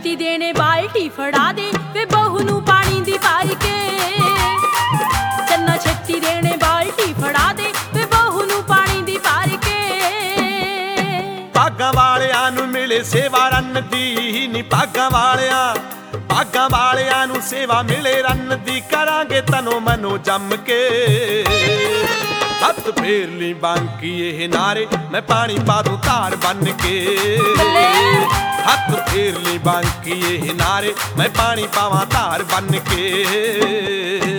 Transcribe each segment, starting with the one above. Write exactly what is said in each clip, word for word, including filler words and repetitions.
ਛੇਤੀ ਦੇਣੇ ਬਾਲਟੀ ਫੜਾ ਦੇ ਵੇ ਬਹੂ ਨੂੰ ਪਾਣੀ ਦੀ ਭਰ ਕੇ। ਚੰਨਾ ਛੇਤੀ ਦੇਣੇ ਬਾਲਟੀ ਫੜਾ ਦੇ ਵੇ ਬਹੂ ਨੂੰ ਪਾਣੀ ਦੀ ਭਰ ਕੇ। ਭਾਗਾਂ ਵਾਲਿਆਂ ਨੂੰ ਮਿਲੇ ਸੇਵਾ ਰੰਨ ਦੀ ਨੀ, ਭਾਗਾਂ ਵਾਲਿਆਂ ਭਾਗਾਂ ਵਾਲਿਆਂ ਨੂੰ ਸੇਵਾ ਮਿਲੇ ਰੰਨ ਦੀ। ਕਰਾਂਗੇ ਤਨੋ ਮਨੋ ਜੰਮ ਕੇ, ਹੱਥ ਫੇਰ ਲਈ ਬਾਂਕੀ ਇਹ ਨਾਰੇ ਮੈਂ ਪਾਣੀ ਪਾ ਦੂੰ ਧਾਰ ਬੰਨ ਕੇ। ਹੱਥ ਫੇਰ ਲਈ ਬਾਂਕੀ ਇਹ ਨਾਰੇ ਮੈਂ ਪਾਣੀ ਪਾਵਾਂ ਧਾਰ ਬੰਨ ਕੇ।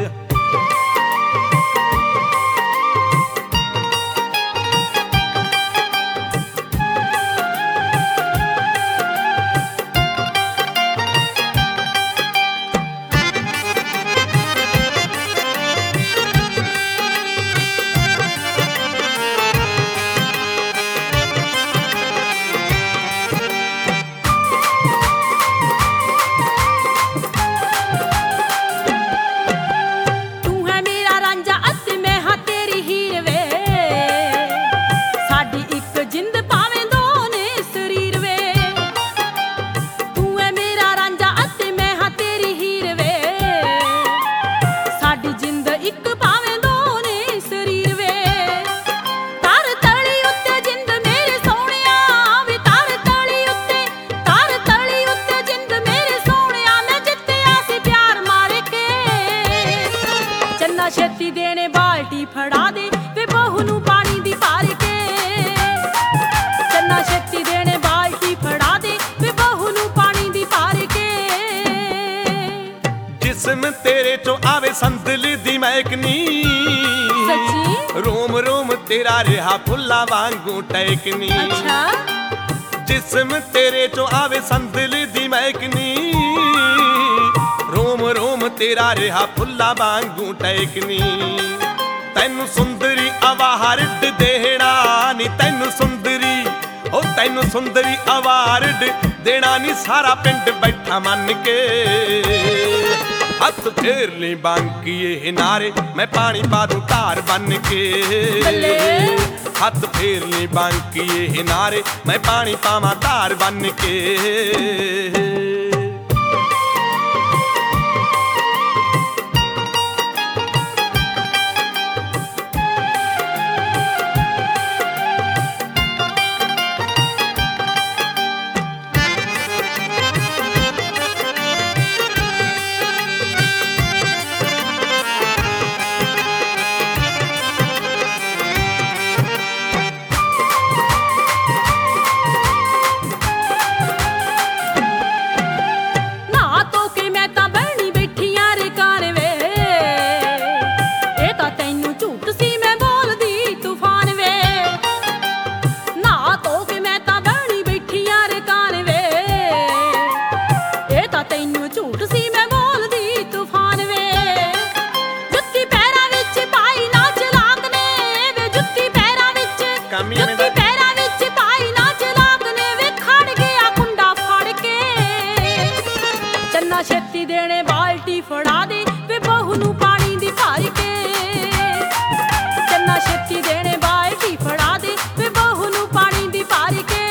ਛੇਤੀ ਦੇਣੇ ਬਾਲਟੀ ਫੜਾ ਦੇ ਵੇ ਬਹੂ ਨੂੰ ਪਾਣੀ ਦੀ ਭਰ ਕੇ। ਚੰਨਾ ਛੇਤੀ ਦੇਣੇ ਬਾਲਟੀ ਫੜਾ ਦੇ ਵੇ ਬਹੂ ਨੂੰ ਪਾਣੀ ਦੀ ਭਰ ਕੇ। ਜਿਸਮ ਤੇਰੇ ਚੋਂ ਆਵੇ ਸੰਦਲ ਦੀ ਮਹਿਕਨੀ, ਸੱਚੀ ਰੋਮ ਰੋਮ ਤੇਰਾ ਰਿਹਾ ਫੁੱਲਾਂ ਵਾਂਗੂ ਟਹਿਕਨੀ। ਅੱਛਾ ਜਿਸਮ ਤੇਰੇ ਚੋਂ ਆਵੇ ਸੰਦਲ ਦੀ ਮਹਿਕਨੀ, ਰੋਮ ਰੋਮ ਤੇਰਾ ਰਿਹਾ ਫੁੱਲਾਂ ਵਾਂਗੂ ਟਹਿਕਨੀ। ਤੈਨੂੰ ਸੁੰਦਰੀ ਅਵਾਰਡ ਦੇਣਾ ਨੀ, ਤੈਨੂੰ ਸੁੰਦਰੀ ਉਹ ਤੈਨੂੰ ਸੁੰਦਰੀ ਅਵਾਰਡ ਦੇਣਾ ਨੀ। ਸਾਰਾ ਪਿੰਡ ਬੈਠਾ ਮੰਨ ਕੇ, ਹੱਥ ਫੇਰ ਲਈ ਬਾਂਕੀ ਇਹ ਨਾਰੇ ਮੈਂ ਪਾਣੀ ਪਾ ਦੂੰ ਧਾਰ ਬੰਨ ਕੇ। ਹੱਥ ਫੇਰ ਲਈ ਬਾਂਕੀ ਇਹ ਨਾਰੇ ਮੈਂ ਪਾਣੀ ਪਾਵਾਂ ਧਾਰ ਬੰਨ ਕੇ। ਜੁੱਤੀ ਪੈਰਾਂ ਵਿੱਚ ਪਾਈ ਨਾ ਚਲਾਕ ਨੇ ਵੇ ਖੜ ਗਿਆ ਕੁੰਡਾ ਫੜ ਕੇ। ਚੰਨਾ ਛੇਤੀ ਦੇਣੇ ਬਾਲਟੀ ਫੜਾ ਦੇ ਵੇ ਬਹੂ ਨੂੰ ਪਾਣੀ ਦੀ ਭਰ ਕੇ। ਚੰਨਾ ਛੇਤੀ ਦੇਣੇ ਬਾਲਟੀ ਫੜਾ ਦੇ ਵੇ ਬਹੂ ਨੂੰ ਪਾਣੀ ਦੀ ਭਰ ਕੇ।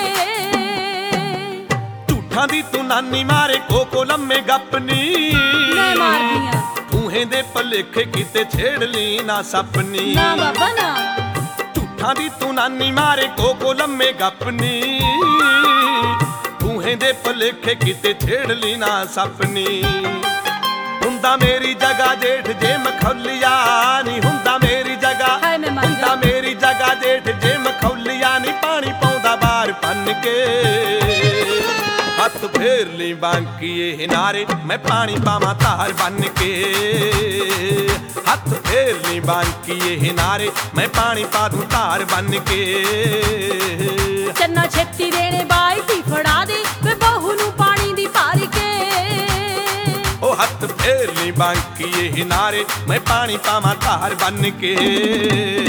ਝੂਠਾਂ ਦੀ ਤੂੰ ਨਾਨੀ ਮਾਰੇ ਕੋਕੋ ਲੰਮੇ ਗੱਪਨੀ, ਮੈਂ ਮਾਰਦੀਆਂ ਤੂਹੇ ਦੇ ਭਲੇਖੇ ਕਿਤੇ ਛੇੜ ਲਈ ਨਾ ਸਪਨੀ। ਨਾ ਬਾਬਾ ਨਾ ਝੂਠਾਂ ਦੀ ਤੂੰ ਨਾਨੀ ਮਾਰੇ ਕੋਕੋ ਲੰਮੇ ਗੱਪਨੀ, ਤੂਹੇ ਦੇ ਭਲੇਖੇ ਕਿਤੇ ਛੇੜ ਲਈ ਨਾ ਸਪਨੀ। ਹੁੰਦਾ ਮੇਰੀ ਜਗ੍ਹਾ ਜੇਠ ਜੇ ਮਖੌਲੀਆ ਨੀ, ਹੁੰਦਾ ਮੇਰੀ ਜਗ੍ਹਾ ਹੁੰਦਾ ਮੇਰੀ ਜਗ੍ਹਾ ਜੇਠ ਜੇ ਮਖੌਲੀਆ ਨੀ। ਪਾਣੀ ਪਾਉਂਦਾ ਬਾਹਰ ਪੰਨ ਕੇ, ਹੱਥ ਫੇਰ ਲਈ ਬਾਂਕੀ ਇਹ ਨਾਰੇ ਮੈਂ ਪਾਣੀ ਪਾਵਾਂ ਧਾਰ ਬੰਨ ਕੇ। ਹੱਥ ਫੇਰ ਲਈ ਬਾਂਕੀ ਇਹ ਨਾਰੇ ਮੈਂ ਪਾਣੀ ਪਾ ਦੂੰ ਧਾਰ ਬੰਨ ਕੇ। ਚੰਨਾ ਛੇਤੀ ਦੇਣੇ ਬਾਲਟੀ ਫੜਾ ਦੇ ਵੇ ਬਹੂ ਨੂੰ ਪਾਣੀ ਦੀ ਭਰ ਕੇ। ਉਹ ਹੱਥ ਫੇਰ ਲਈ ਬਾਂਕੀ ਇਹ ਨਾਰੇ ਮੈਂ ਪਾਣੀ ਪਾਵਾਂ ਧਾਰ ਬੰਨ ਕੇ।